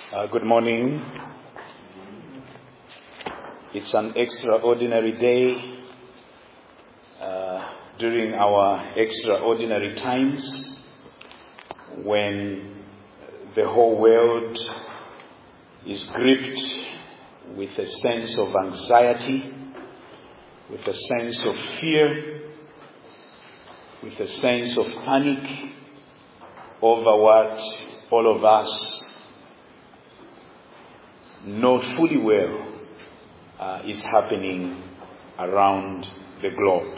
Good morning. It's an extraordinary day during our extraordinary times when the whole world is gripped with a sense of anxiety, with a sense of fear, with a sense of panic over what all of us know fully well is happening around the globe.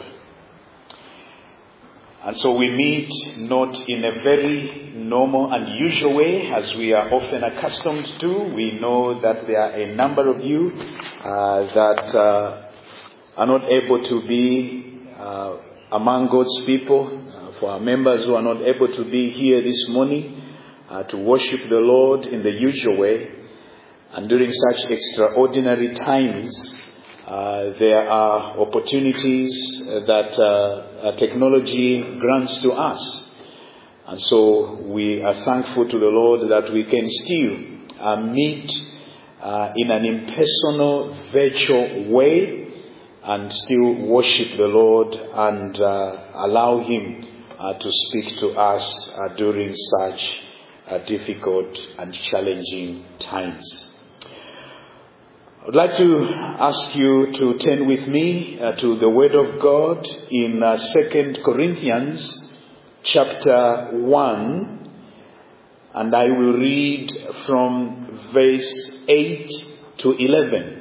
And so we meet not in a very normal and usual way as we are often accustomed to. We know that there are a number of you that are not able to be among God's people. For our members who are not able to be here this morning to worship the Lord in the usual way. And during such extraordinary times, there are opportunities that technology grants to us. And so we are thankful to the Lord that we can still meet in an impersonal, virtual way and still worship the Lord and allow Him to speak to us during such difficult and challenging times. I would like to ask you to turn with me to the Word of God in 2 Corinthians chapter 1, and I will read from verse 8 to 11.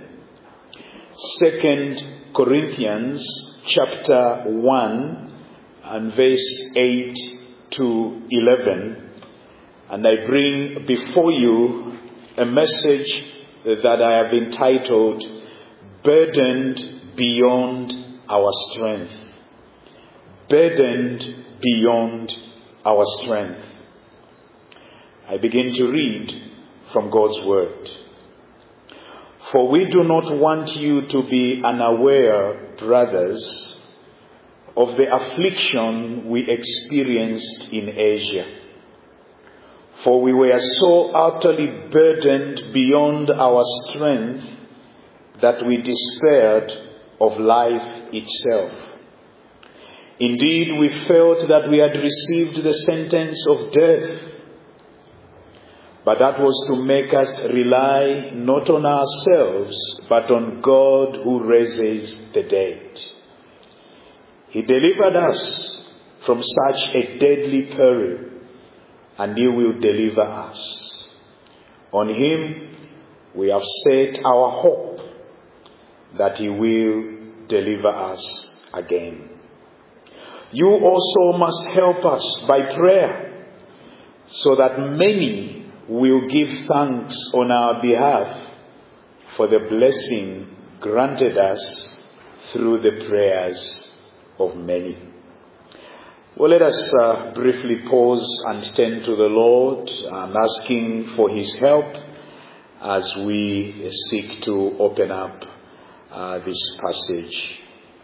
2 Corinthians chapter 1 and verse 8 to 11. And I bring before you a message that I have entitled, Burdened Beyond Our Strength. Burdened Beyond Our Strength. I begin to read from God's Word. For we do not want you to be unaware, brothers, of the affliction we experienced in Asia. For we were so utterly burdened beyond our strength that we despaired of life itself. Indeed, we felt that we had received the sentence of death, but that was to make us rely not on ourselves, but on God who raises the dead. He delivered us from such a deadly peril, and He will deliver us. On Him we have set our hope that He will deliver us again. You also must help us by prayer, so that many will give thanks on our behalf for the blessing granted us through the prayers of many. Well, let us briefly pause and turn to the Lord, asking for His help as we seek to open up this passage.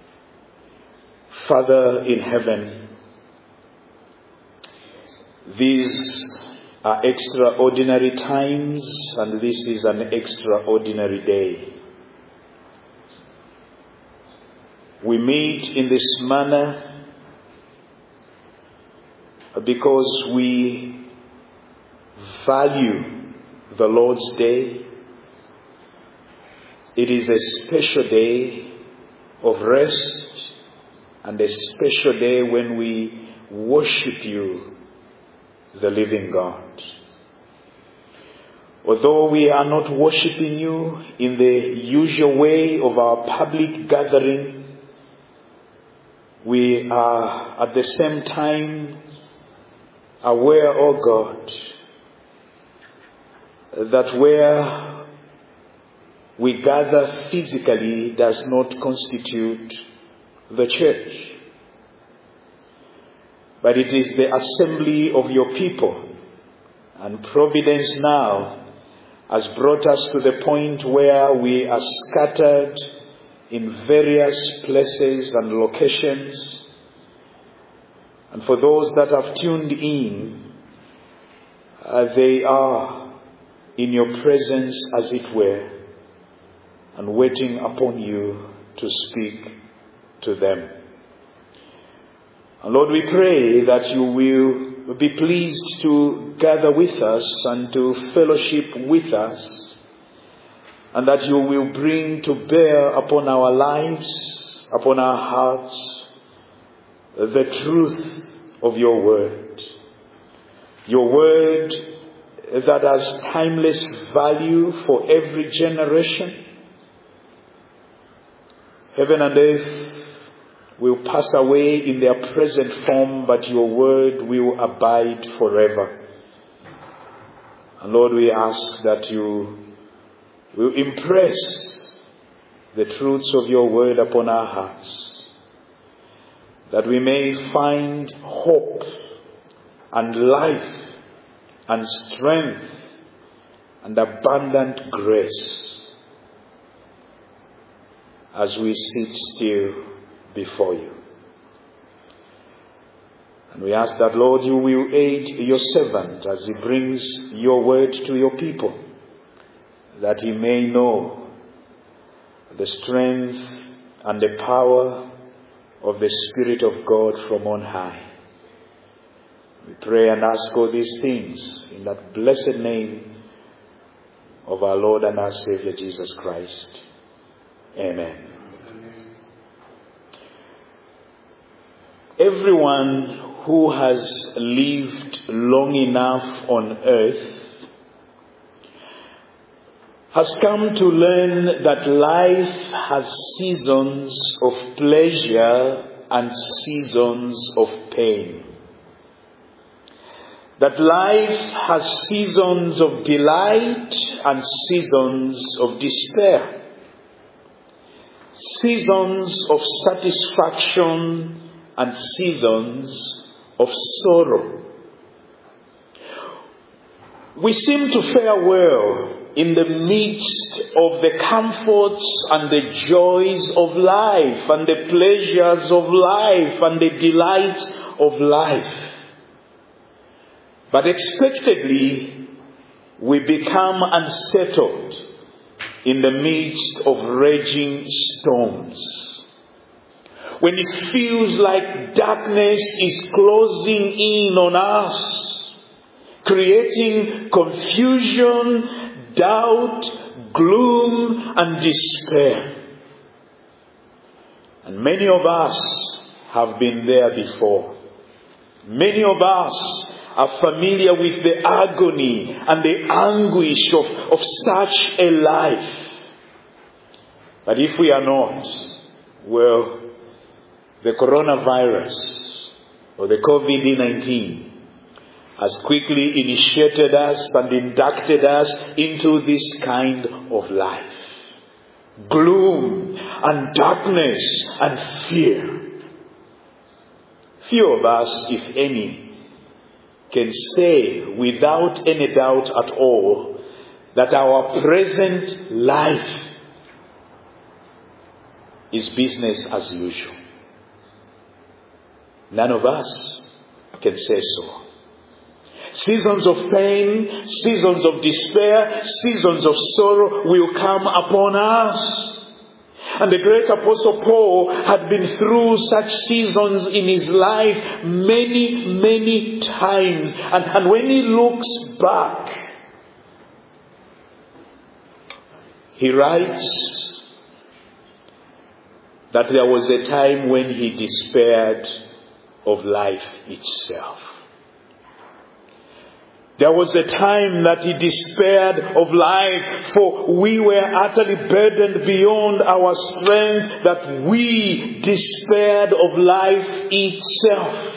Father in heaven, these are extraordinary times, and this is an extraordinary day. We meet in this manner because we value the Lord's day. It is a special day of rest and a special day when we worship You, the living God. Although we are not worshiping You in the usual way of our public gathering, we are at the same time aware, O God, that where we gather physically does not constitute the church, but it is the assembly of Your people. And providence now has brought us to the point where we are scattered in various places and locations. And for those that have tuned in, they are in your presence, as it were, and waiting upon you to speak to them. And Lord, we pray that you will be pleased to gather with us and to fellowship with us, and that you will bring to bear upon our lives, upon our hearts, the truth of your word. Your word that has timeless value for every generation. Heaven and earth will pass away in their present form, but your word will abide forever. And Lord, we ask that you will impress the truths of your word upon our hearts, that we may find hope and life and strength and abundant grace as we sit still before you. And we ask that, Lord, you will aid your servant as he brings your word to your people, that he may know the strength and the power of the Spirit of God from on high. We pray and ask all these things in that blessed name of our Lord and our Savior Jesus Christ. Amen. Everyone who has lived long enough on earth has come to learn that life has seasons of pleasure and seasons of pain. That life has seasons of delight and seasons of despair. Seasons of satisfaction and seasons of sorrow. We seem to fare well in the midst of the comforts and the joys of life and the pleasures of life and the delights of life. But expectedly, we become unsettled in the midst of raging storms. When it feels like darkness is closing in on us, creating confusion, doubt, gloom, and despair. And many of us have been there before. Many of us are familiar with the agony and the anguish of such a life. But if we are not, well, the coronavirus or the COVID-19 has quickly initiated us and inducted us into this kind of life. Gloom and darkness and fear. Few of us, if any, can say without any doubt at all that our present life is business as usual. None of us can say so. Seasons of pain, seasons of despair, seasons of sorrow will come upon us. And the great Apostle Paul had been through such seasons in his life many, many times. And when he looks back, he writes that there was a time when he despaired of life itself. There was a time that he despaired of life, for we were utterly burdened beyond our strength, that we despaired of life itself.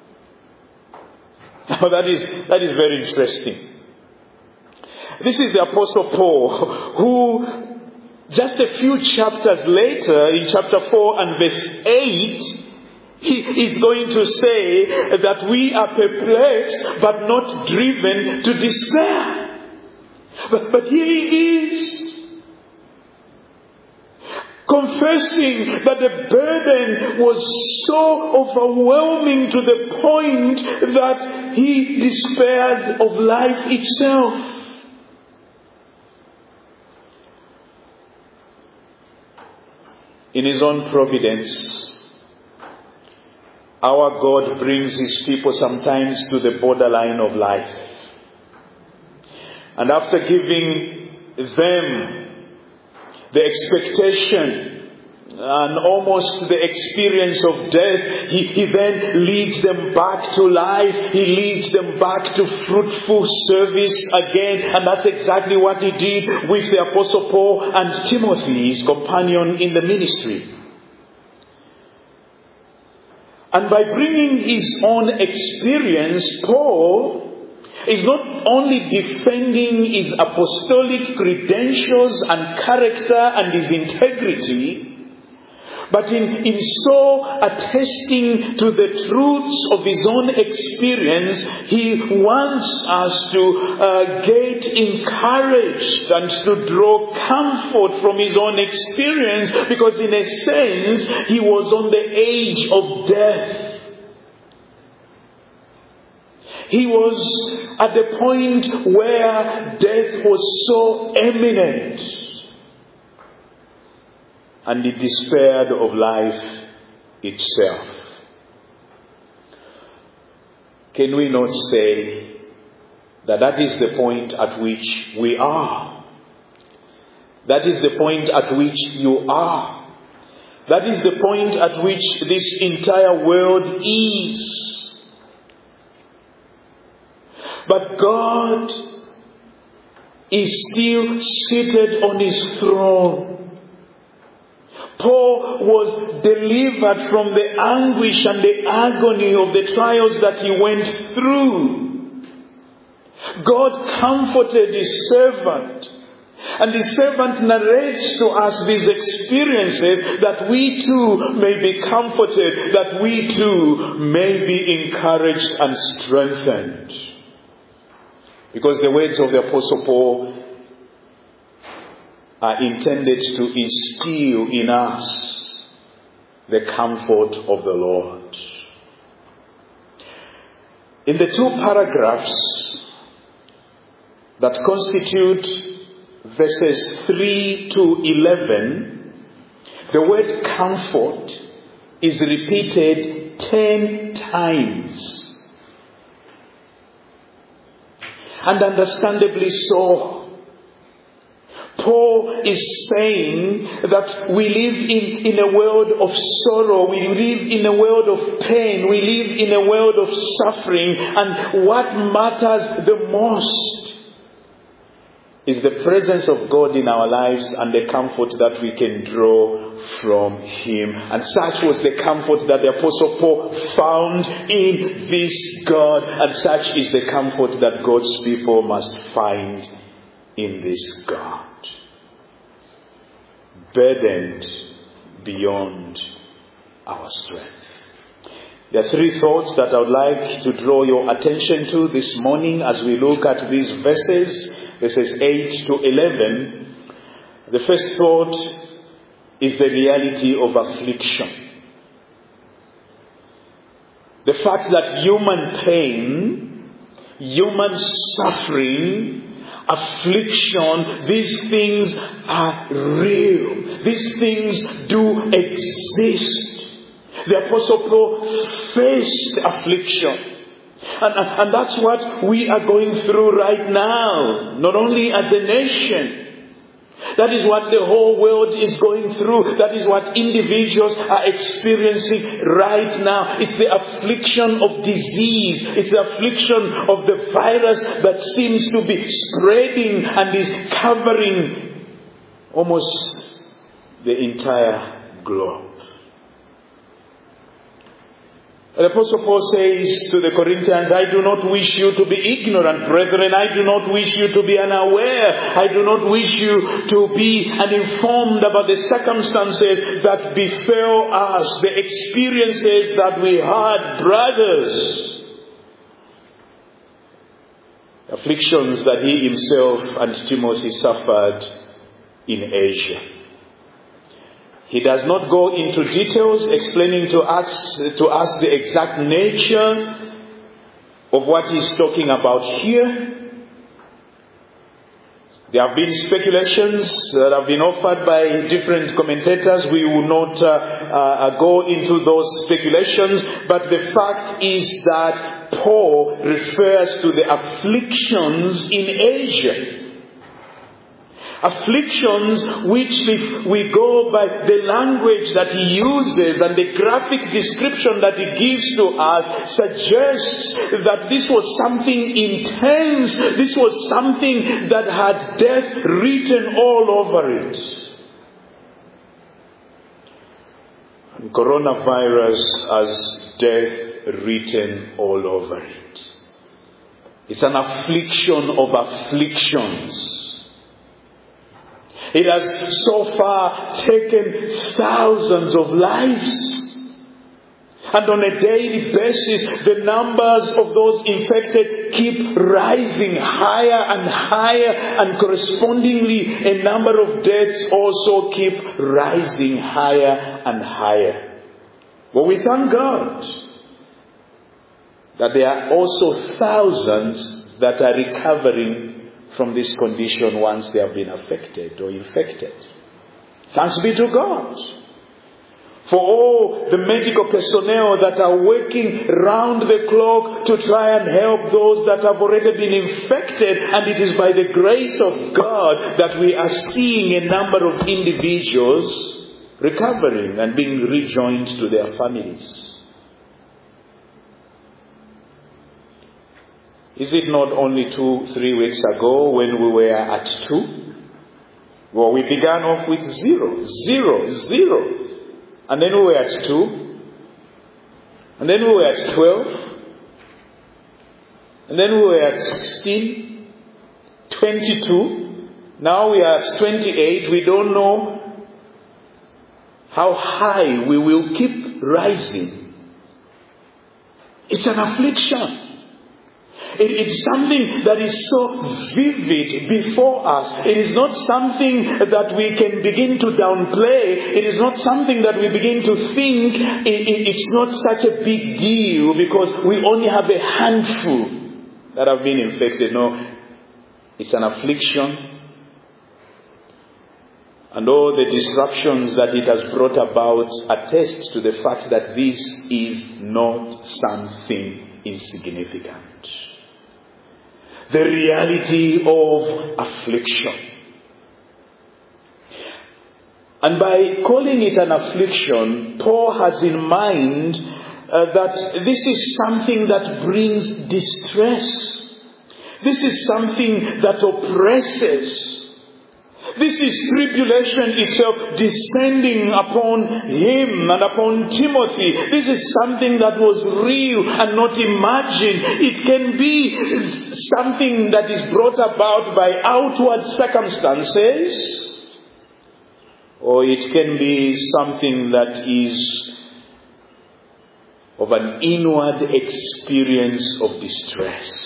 Now that is very interesting. This is the Apostle Paul, who just a few chapters later, in chapter 4 and verse 8, he is going to say that we are perplexed but not driven to despair. But here he is, confessing that the burden was so overwhelming to the point that he despaired of life itself. in His own providence, our God brings His people sometimes to the borderline of life. And after giving them the expectation and almost the experience of death, he then leads them back to life. He leads them back to fruitful service again. And that's exactly what He did with the Apostle Paul and Timothy, his companion in the ministry. And by bringing his own experience, Paul is not only defending his apostolic credentials and character and his integrity, but in so attesting to the truths of his own experience, he wants us to get encouraged and to draw comfort from his own experience, because in a sense, he was on the edge of death. He was at the point where death was so imminent, and he despaired of life itself. Can we not say that that is the point at which we are? That is the point at which you are. That is the point at which this entire world is. But God is still seated on His throne. Paul was delivered from the anguish and the agony of the trials that he went through. God comforted His servant. And the servant narrates to us these experiences that we too may be comforted, that we too may be encouraged and strengthened. Because the words of the Apostle Paul are intended to instill in us the comfort of the Lord. In the two paragraphs that constitute verses 3 to 11, the word comfort is repeated 10 times. And understandably so. Paul is saying that we live in a world of sorrow. We live in a world of pain. We live in a world of suffering. And what matters the most is the presence of God in our lives and the comfort that we can draw from Him. And such was the comfort that the Apostle Paul found in this God. And such is the comfort that God's people must find in this God. Burdened beyond our strength. There are three thoughts that I would like to draw your attention to this morning as we look at these verses 8 to 11. The first thought is the reality of affliction. The fact that human pain, human suffering, affliction, these things are real. These things do exist. The Apostle Paul faced affliction. And that's what we are going through right now. Not only as a nation. That is what the whole world is going through. That is what individuals are experiencing right now. It's the affliction of disease. It's the affliction of the virus that seems to be spreading and is covering almost the entire globe. The Apostle Paul says to the Corinthians, I do not wish you to be ignorant, brethren. I do not wish you to be unaware. I do not wish you to be uninformed about the circumstances that befell us, the experiences that we had, brothers. Afflictions that he himself and Timothy suffered in Asia. He does not go into details explaining to us the exact nature of what he's talking about here. There have been speculations that have been offered by different commentators. We will not go into those speculations, but the fact is that Paul refers to the afflictions in Asia. Afflictions which, if we go by the language that he uses and the graphic description that he gives to us, suggests that this was something intense. This was something that had death written all over it. And coronavirus has death written all over it. It's an affliction of afflictions. It has so far taken thousands of lives. And on a daily basis, the numbers of those infected keep rising higher and higher, and correspondingly, a number of deaths also keep rising higher and higher. But we thank God that there are also thousands that are recovering from this condition once they have been affected or infected. Thanks be to God for all the medical personnel that are working round the clock to try and help those that have already been infected. And it is by the grace of God that we are seeing a number of individuals recovering and being rejoined to their families. Is it not only 2-3 weeks ago when we were at 2? Well, we began off with 0. And then we were at 2. And then we were at 12. And then we were at 16. 22. Now we are at 28. We don't know how high we will keep rising. It's an affliction. It's something that is so vivid before us. It is not something that we can begin to downplay. It is not something that we begin to think it's not such a big deal because we only have a handful that have been infected. No, it's an affliction. And all the disruptions that it has brought about attest to the fact that this is not something insignificant. The reality of affliction. And by calling it an affliction, Paul has in mind that this is something that brings distress. This is something that oppresses. This is tribulation itself descending upon him and upon Timothy. This is something that was real and not imagined. It can be something that is brought about by outward circumstances, or it can be something that is of an inward experience of distress.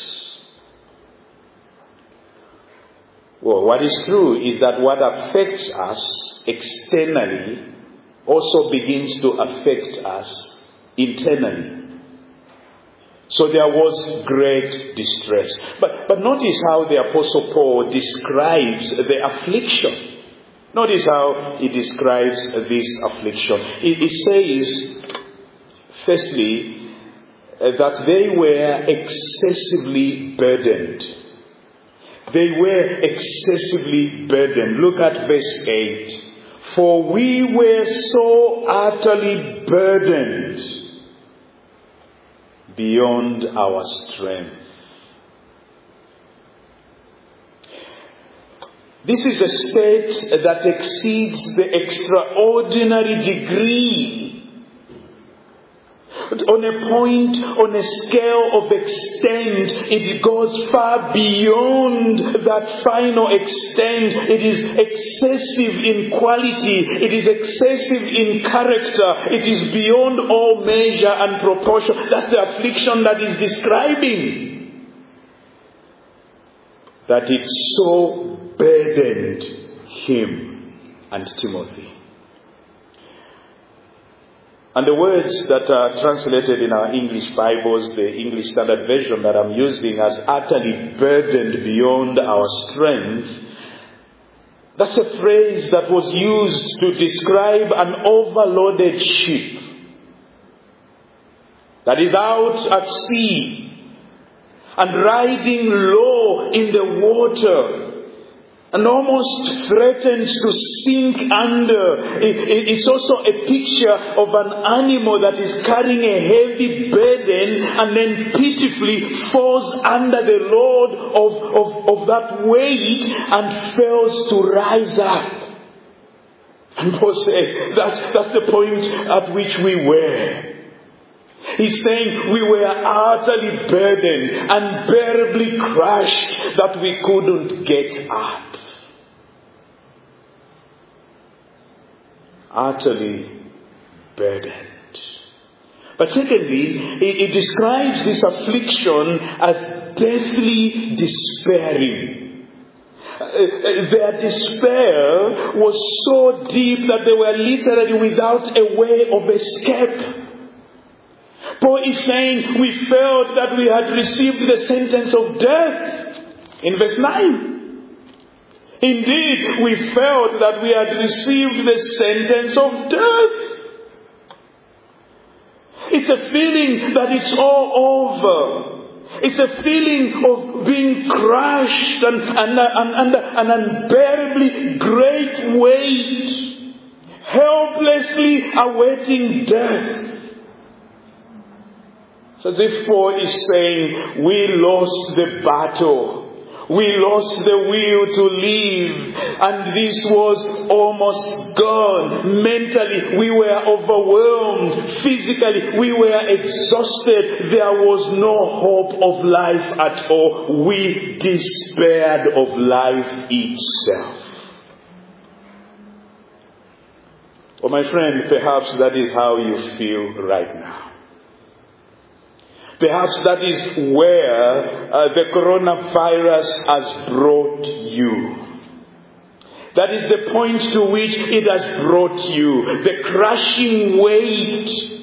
Well, what is true is that what affects us externally also begins to affect us internally. So there was great distress. But notice how the Apostle Paul describes the affliction. Notice how he describes this affliction. He says, firstly, that they were excessively burdened. They were excessively burdened. Look at verse 8. For we were so utterly burdened beyond our strength. This is a state that exceeds the extraordinary degree. On a point, on a scale of extent, it goes far beyond that final extent. It is excessive in quality. It is excessive in character. It is beyond all measure and proportion. That's the affliction that is describing. That it so burdened him and Timothy. And the words that are translated in our English Bibles, the English Standard Version that I'm using as utterly burdened beyond our strength, That's a phrase that was used to describe an overloaded ship that is out at sea and riding low in the water and almost threatens to sink under. It's also a picture of an animal that is carrying a heavy burden and then pitifully falls under the load of that weight and fails to rise up. And Paul says that's the point at which we were. He's saying we were utterly burdened, unbearably crushed, that we couldn't get up. Utterly burdened. But secondly, it describes this affliction as deathly despairing. Their despair was so deep that they were literally without a way of escape. Paul is saying we felt that we had received the sentence of death. In verse 9. Indeed, we felt that we had received the sentence of death. It's a feeling that it's all over. It's a feeling of being crushed and an unbearably great weight, helplessly awaiting death. It's as if Paul is saying, we lost the battle. We lost the will to live, and this was almost gone. Mentally, we were overwhelmed. Physically, we were exhausted. There was no hope of life at all. We despaired of life itself. Oh, my friend, perhaps that is how you feel right now. Perhaps that is where the coronavirus has brought you. That is the point to which it has brought you. The crushing weight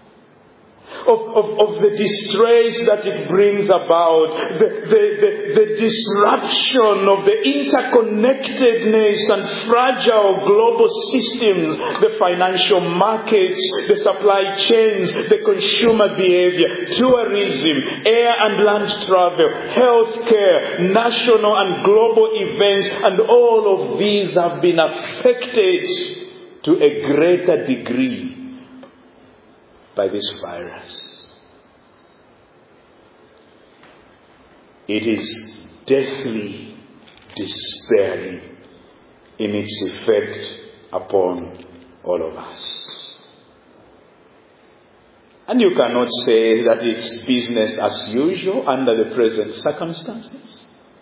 of the distress that it brings about, the disruption of the interconnectedness and fragile global systems, the financial markets, the supply chains, the consumer behavior, tourism, air and land travel, healthcare, national and global events, and all of these have been affected to a greater degree by this virus. It is deathly despairing in its effect upon all of us. And you cannot say that it's business as usual under the present circumstances.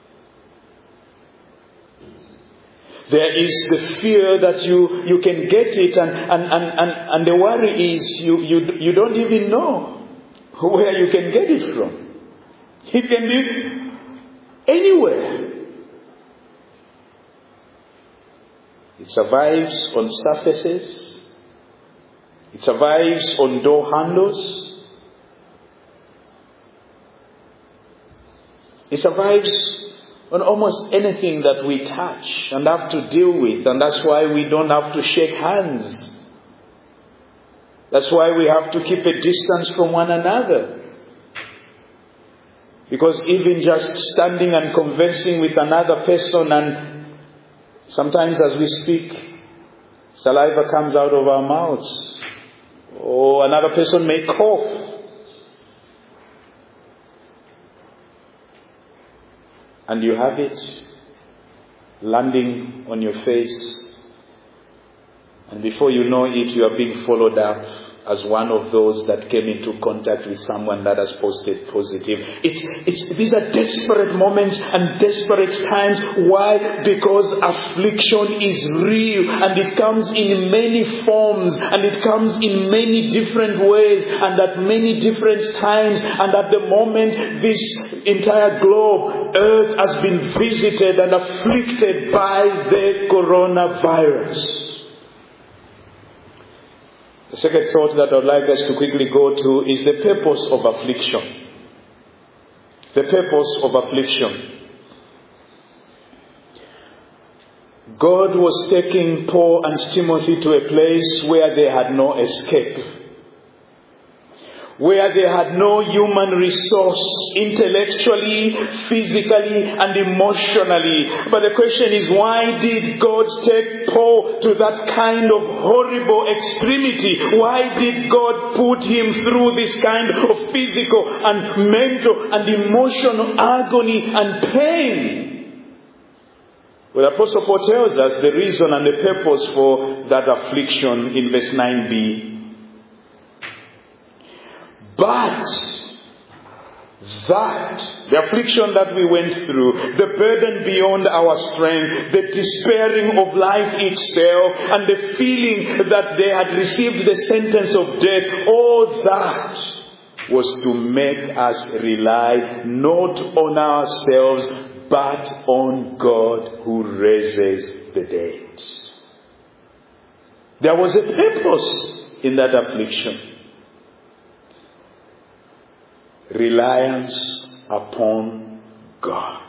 There is the fear that you can get it, and the worry is you don't even know where you can get it from. It can be anywhere. It survives on surfaces. It survives on door handles. It survives on almost anything that we touch and have to deal with. And that's why we don't have to shake hands. That's why we have to keep a distance from one another. Because even just standing and conversing with another person, and sometimes as we speak, saliva comes out of our mouths. Or another person may cough. And you have it landing on your face. And before you know it, you are being followed up as one of those that came into contact with someone that has posted positive. These are desperate moments and desperate times. Why? Because affliction is real, and it comes in many forms, and it comes in many different ways, and at many different times. And at the moment, this entire globe, earth, has been visited and afflicted by the coronavirus. The second thought that I would like us to quickly go to is the purpose of affliction. The purpose of affliction. God was taking Paul and Timothy to a place where they had no escape, where they had no human resource, intellectually, physically, and emotionally. But the question is, why did God take Paul to that kind of horrible extremity? Why did God put him through this kind of physical and mental and emotional agony and pain? Well, Apostle Paul tells us the reason and the purpose for that affliction in verse 9b. But the affliction that we went through, the burden beyond our strength, the despairing of life itself, and the feeling that they had received the sentence of death, all that was to make us rely not on ourselves, but on God who raises the dead. There was a purpose in that affliction. Reliance upon God.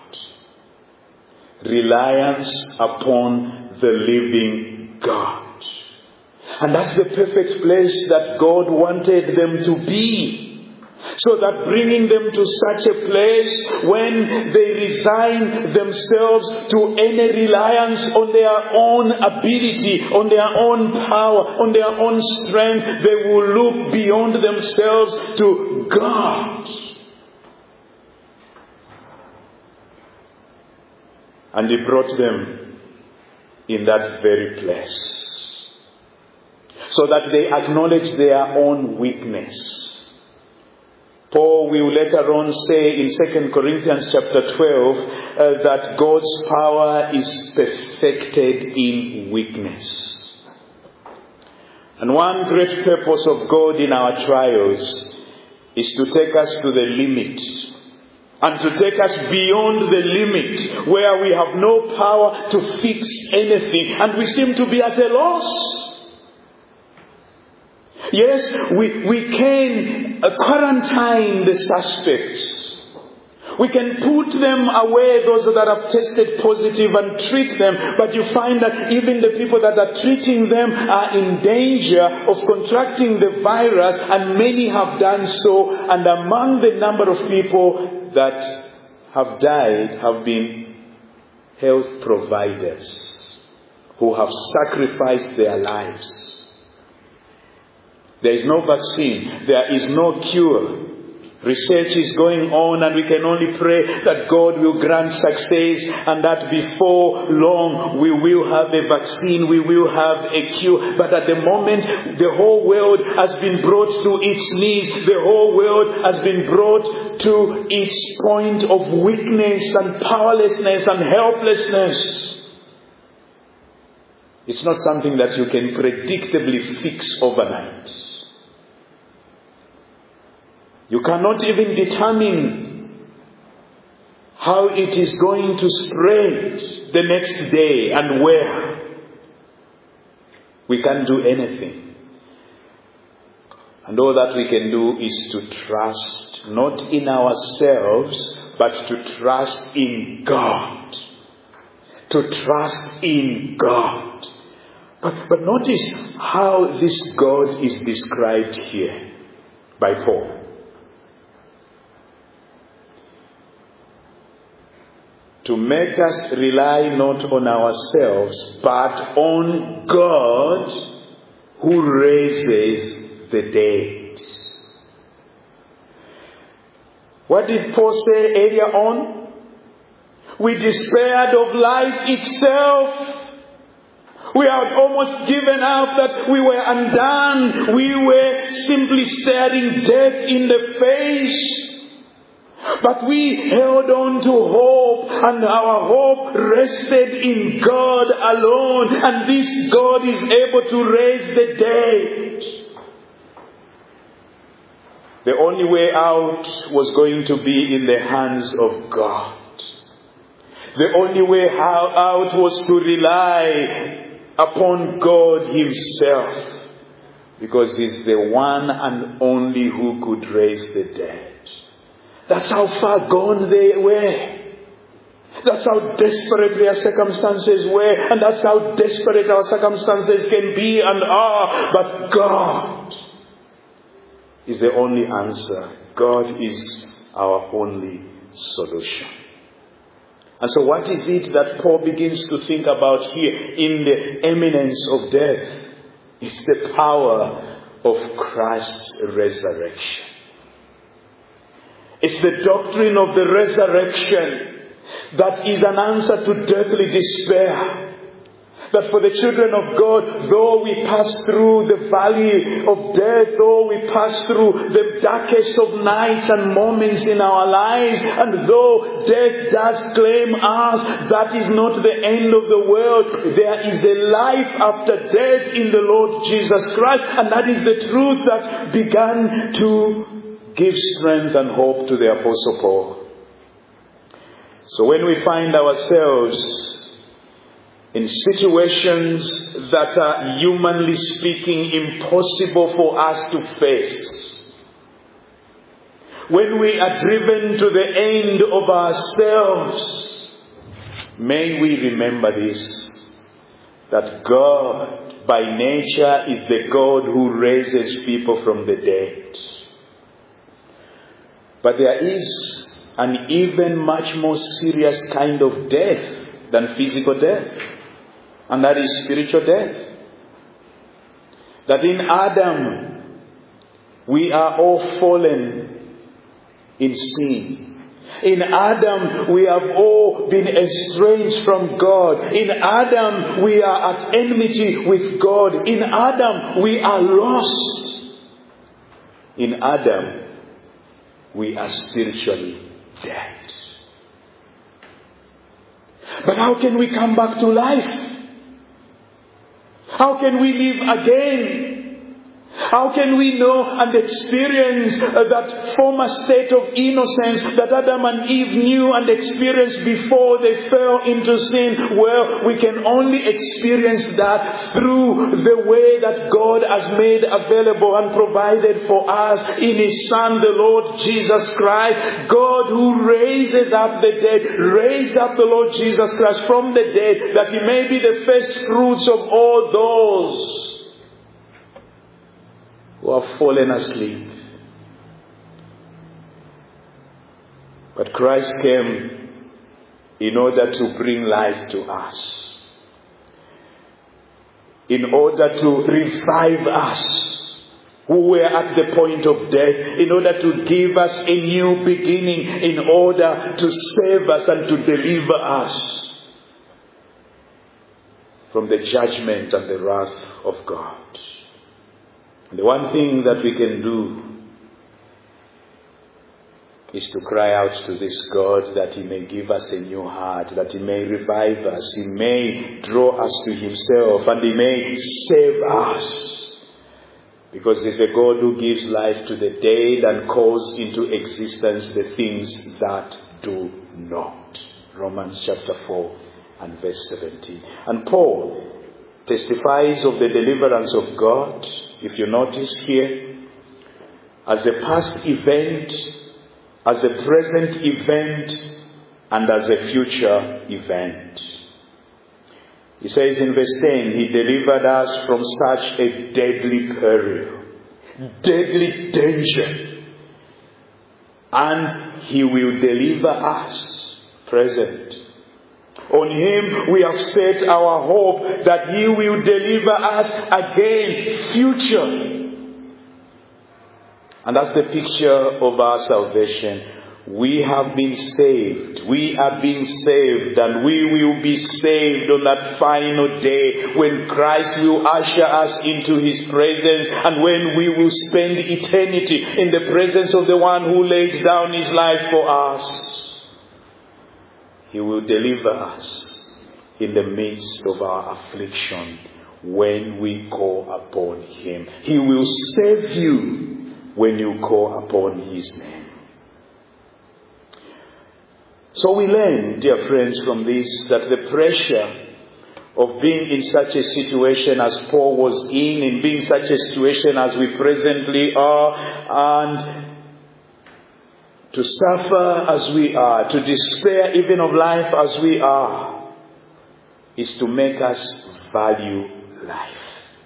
Reliance upon the living God. And that's the perfect place that God wanted them to be. So that bringing them to such a place when they resign themselves to any reliance on their own ability, on their own power, on their own strength, they will look beyond themselves to God. And He brought them in that very place, so that they acknowledge their own weakness. Paul will later on say in 2 Corinthians chapter 12 that God's power is perfected in weakness. And one great purpose of God in our trials is to take us to the limit, and to take us beyond the limit where we have no power to fix anything and we seem to be at a loss. Yes, we can quarantine the suspects. We can put them away, those that have tested positive, and treat them. But you find that even the people that are treating them are in danger of contracting the virus, and many have done so. And among the number of people that have died have been health providers who have sacrificed their lives. There is no vaccine. There is no cure. Research is going on, and we can only pray that God will grant success, and that before long we will have a vaccine, we will have a cure. But at the moment, the whole world has been brought to its knees. The whole world has been brought to its point of weakness and powerlessness and helplessness. It's not something that you can predictably fix overnight. You cannot even determine how it is going to spread the next day and where. We can't do anything. And all that we can do is to trust, not in ourselves, but to trust in God. To trust in God. But notice how this God is described here by Paul. To make us rely not on ourselves, but on God who raises the dead. What did Paul say earlier on? We despaired of life itself. We had almost given up, that we were undone. We were simply staring death in the face. But we held on to hope, and our hope rested in God alone. And this God is able to raise the dead. The only way out was going to be in the hands of God. The only way out was to rely upon God Himself, because He's the one and only who could raise the dead. That's how far gone they were. That's how desperate their circumstances were, and that's how desperate our circumstances can be and are. But God is the only answer. God is our only solution. And so what is it that Paul begins to think about here in the imminence of death? It's the power of Christ's resurrection. It's the doctrine of the resurrection that is an answer to deathly despair. That for the children of God, though we pass through the valley of death, though we pass through the darkest of nights and moments in our lives, and though death does claim us, that is not the end of the world. There is a life after death in the Lord Jesus Christ, and that is the truth that began to give strength and hope to the Apostle Paul. So when we find ourselves in situations that are, humanly speaking, impossible for us to face, when we are driven to the end of ourselves, may we remember this, that God by nature is the God who raises people from the dead. But there is an even much more serious kind of death than physical death. And that is spiritual death. That in Adam, we are all fallen in sin. In Adam, we have all been estranged from God. In Adam, we are at enmity with God. In Adam, we are lost. In Adam, we are spiritually dead. But how can we come back to life? How can we live again? How can we know and experience that former state of innocence that Adam and Eve knew and experienced before they fell into sin? Well, we can only experience that through the way that God has made available and provided for us in His Son, the Lord Jesus Christ. God who raises up the dead, raised up the Lord Jesus Christ from the dead, that He may be the first fruits of all those who have fallen asleep. But Christ came in order to bring life to us, in order to revive us who were at the point of death, in order to give us a new beginning, in order to save us and to deliver us from the judgment and the wrath of God. The one thing that we can do is to cry out to this God that He may give us a new heart, that He may revive us, He may draw us to Himself, and He may save us. Because He's a God who gives life to the dead and calls into existence the things that do not. Romans chapter 4 and verse 17. And Paul testifies of the deliverance of God, if you notice here, as a past event, as a present event, and as a future event. He says in verse 10, He delivered us from such a deadly peril, deadly danger, and He will deliver us, present. On Him we have set our hope that He will deliver us again, future. And that's the picture of our salvation. We have been saved. We are being saved, and we will be saved on that final day when Christ will usher us into His presence, and when we will spend eternity in the presence of the one who laid down His life for us. He will deliver us in the midst of our affliction when we call upon Him. He will save you when you call upon His name. So we learn, dear friends, from this that the pressure of being in such a situation as Paul was in being such a situation as we presently are, and to suffer as we are, to despair even of life as we are, is to make us value life.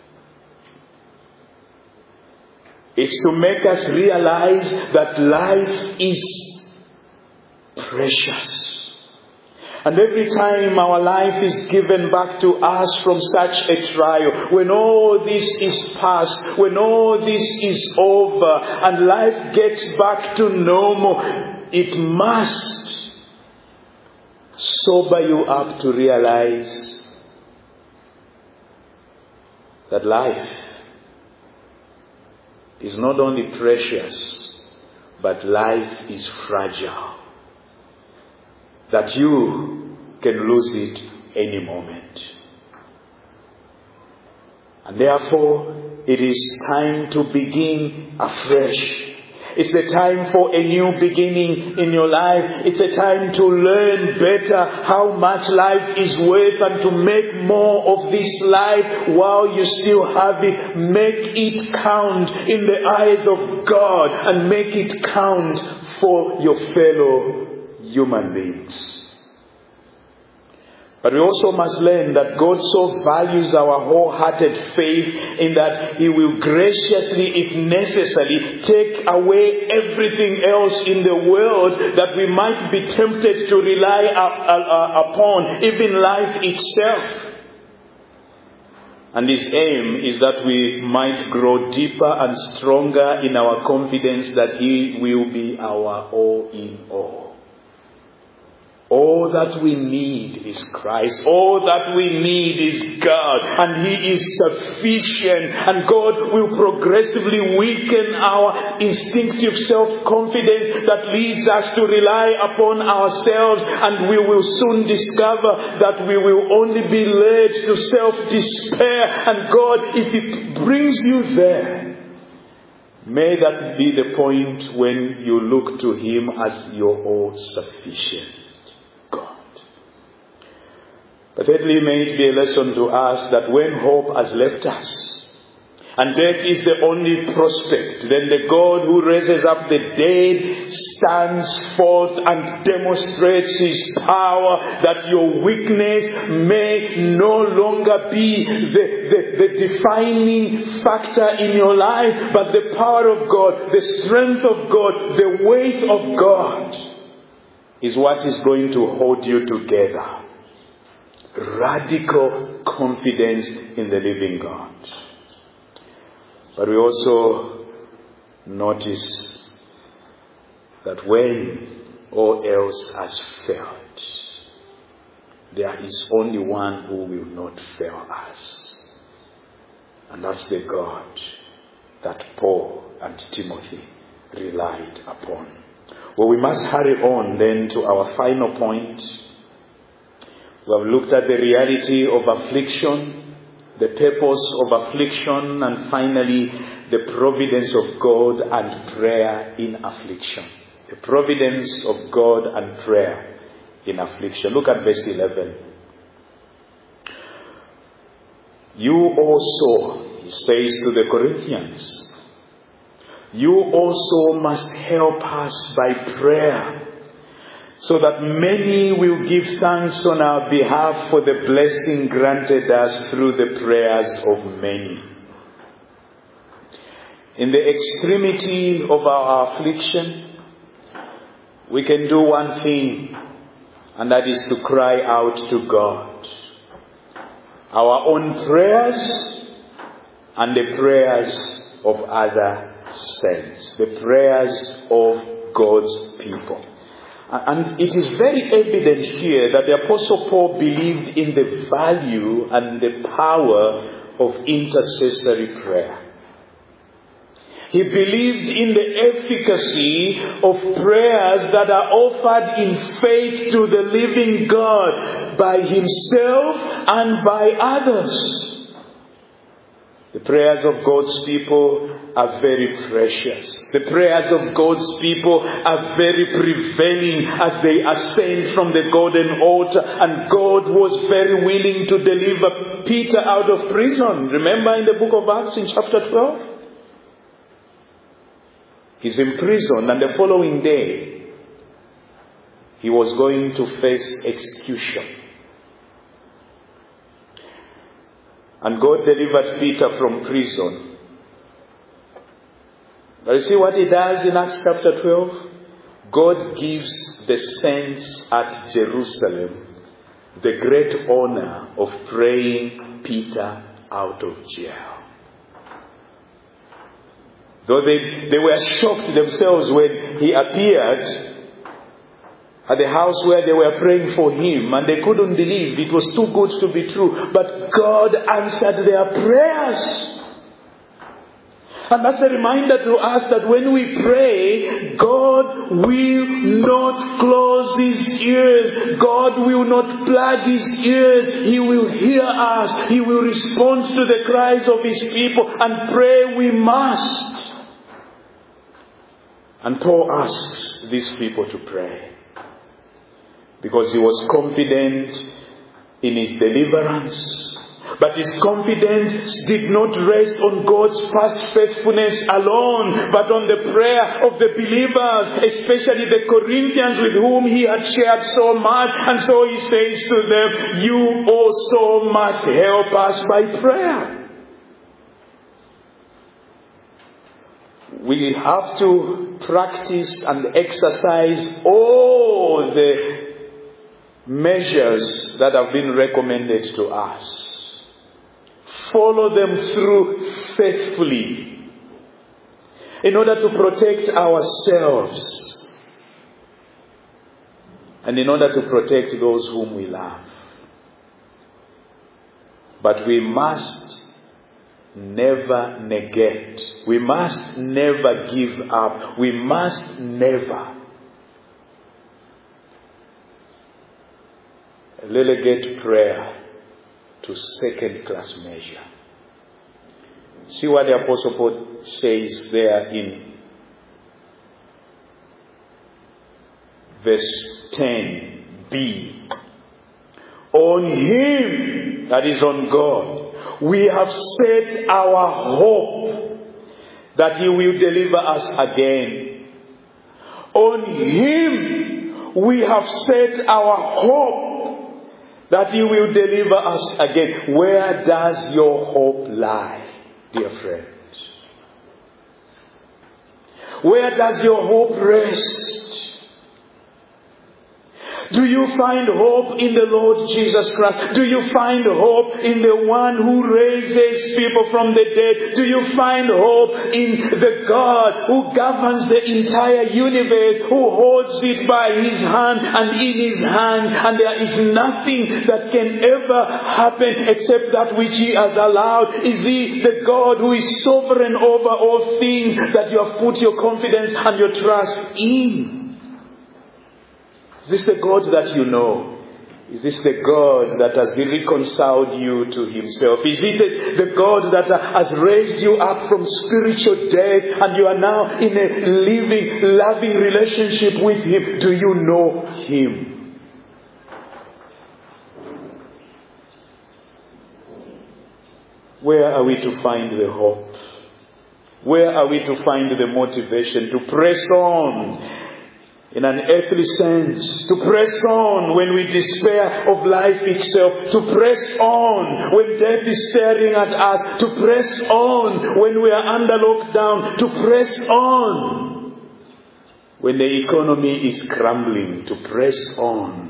It's to make us realize that life is precious. And every time our life is given back to us from such a trial, when all this is past, when all this is over, and life gets back to normal, it must sober you up to realize that life is not only precious, but life is fragile. That you can lose it any moment. And therefore, it is time to begin afresh. It's a time for a new beginning in your life. It's a time to learn better how much life is worth and to make more of this life while you still have it. Make it count in the eyes of God and make it count for your fellow human beings. But we also must learn that God so values our wholehearted faith in that He will graciously, if necessary, take away everything else in the world that we might be tempted to rely upon, even life itself. And His aim is that we might grow deeper and stronger in our confidence that He will be our all in all. All that we need is Christ. All that we need is God. And He is sufficient. And God will progressively weaken our instinctive self-confidence that leads us to rely upon ourselves. And we will soon discover that we will only be led to self-despair. And God, if He brings you there, may that be the point when you look to Him as your all-sufficient. But thirdly, may it be a lesson to us that when hope has left us, and death is the only prospect, then the God who raises up the dead stands forth and demonstrates His power, that your weakness may no longer be the defining factor in your life, but the power of God, the strength of God, the weight of God is what is going to hold you together. Radical confidence in the living God. But we also notice that when all else has failed, there is only one who will not fail us. And that's the God that Paul and Timothy relied upon. Well, we must hurry on then to our final point. We have looked at the reality of affliction, the purpose of affliction, and finally the providence of God and prayer in affliction. The providence of God and prayer in affliction. Look at verse 11. You also, he says to the Corinthians, you also must help us by prayer, so that many will give thanks on our behalf for the blessing granted us through the prayers of many. In the extremity of our affliction, we can do one thing, and that is to cry out to God. Our own prayers and the prayers of other saints, the prayers of God's people. And it is very evident here that the Apostle Paul believed in the value and the power of intercessory prayer. He believed in the efficacy of prayers that are offered in faith to the living God by himself and by others. The prayers of God's people are very precious. The prayers of God's people are very prevailing as they ascend from the golden altar. And God was very willing to deliver Peter out of prison. Remember in the book of Acts in chapter 12? He's in prison, and the following day, he was going to face execution. And God delivered Peter from prison. But you see what he does in Acts chapter 12? God gives the saints at Jerusalem the great honor of praying Peter out of jail. Though they were shocked themselves when he appeared at the house where they were praying for him, and they couldn't believe it was too good to be true. But God answered their prayers. And that's a reminder to us that when we pray, God will not close His ears. God will not plug His ears. He will hear us. He will respond to the cries of His people. And pray we must. And Paul asks these people to pray, because he was confident in his deliverance. But his confidence did not rest on God's past faithfulness alone, but on the prayer of the believers, especially the Corinthians with whom he had shared so much. And so he says to them, you also must help us by prayer. We have to practice and exercise all the measures that have been recommended to us. Follow them through faithfully in order to protect ourselves and in order to protect those whom we love. But we must never negate. We must never give up. We must never relegate prayer to second-class measure. See what the Apostle Paul says there in verse 10b. On Him, that is on God, we have set our hope that He will deliver us again. On Him we have set our hope that He will deliver us again. Where does your hope lie, dear friends? Where does your hope rest? Do you find hope in the Lord Jesus Christ? Do you find hope in the one who raises people from the dead? Do you find hope in the God who governs the entire universe, who holds it by His hand and in His hands, and there is nothing that can ever happen except that which He has allowed? Is He the God who is sovereign over all things that you have put your confidence and your trust in? Is this the God that you know? Is this the God that has reconciled you to Himself? Is it the God that has raised you up from spiritual death and you are now in a living, loving relationship with Him? Do you know Him? Where are we to find the hope? Where are we to find the motivation to press on? In an earthly sense, to press on when we despair of life itself, to press on when death is staring at us, to press on when we are under lockdown, to press on when the economy is crumbling, to press on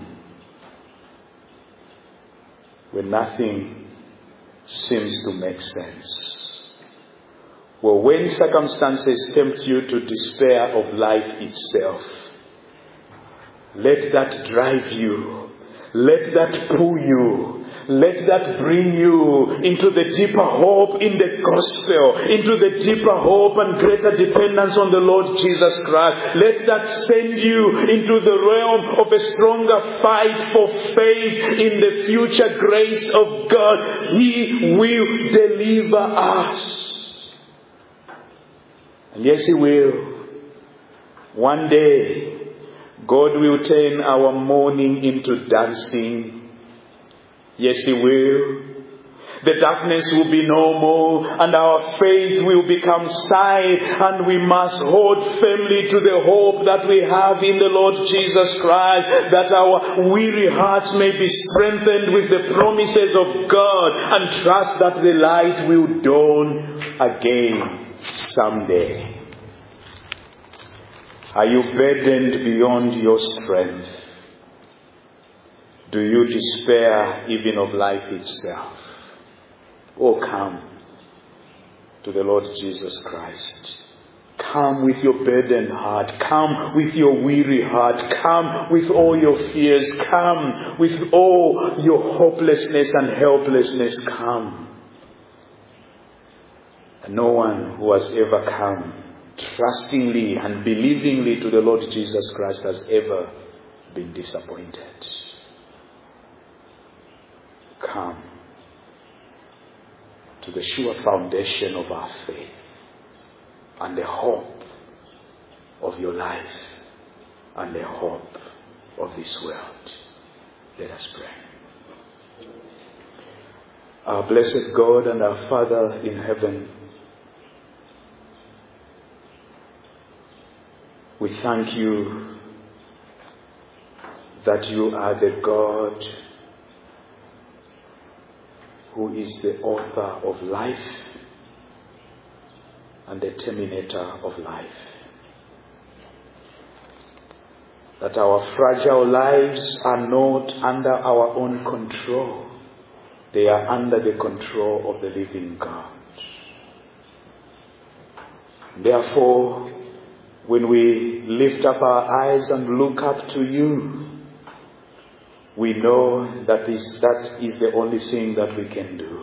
when nothing seems to make sense. Well, when circumstances tempt you to despair of life itself, let that drive you. Let that pull you. Let that bring you into the deeper hope in the gospel, into the deeper hope and greater dependence on the Lord Jesus Christ. Let that send you into the realm of a stronger fight for faith in the future grace of God. He will deliver us. And yes, He will. One day, God will turn our mourning into dancing. Yes, He will. The darkness will be no more, and our faith will become sight, and we must hold firmly to the hope that we have in the Lord Jesus Christ, that our weary hearts may be strengthened with the promises of God, and trust that the light will dawn again someday. Are you burdened beyond your strength? Do you despair even of life itself? Oh, come to the Lord Jesus Christ. Come with your burdened heart. Come with your weary heart. Come with all your fears. Come with all your hopelessness and helplessness. Come. And no one who has ever come trustingly and believingly to the Lord Jesus Christ has ever been disappointed. Come to the sure foundation of our faith and the hope of your life and the hope of this world. Let us pray. Our blessed God and our Father in heaven, we thank you that you are the God who is the author of life and the terminator of life. That our fragile lives are not under our own control. They are under the control of the living God. Therefore, when we lift up our eyes and look up to you, we know that is the only thing that we can do.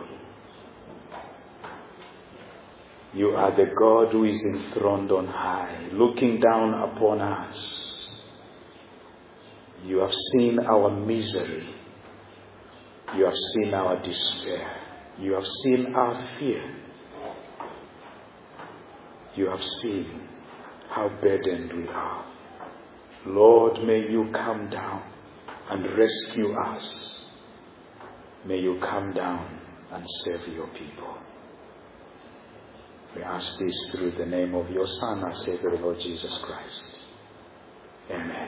You are the God who is enthroned on high, looking down upon us. You have seen our misery. You have seen our despair. You have seen our fear. You have seen how burdened we are. Lord, may you come down and rescue us. May you come down and save your people. We ask this through the name of your Son, our Savior, Lord Jesus Christ. Amen.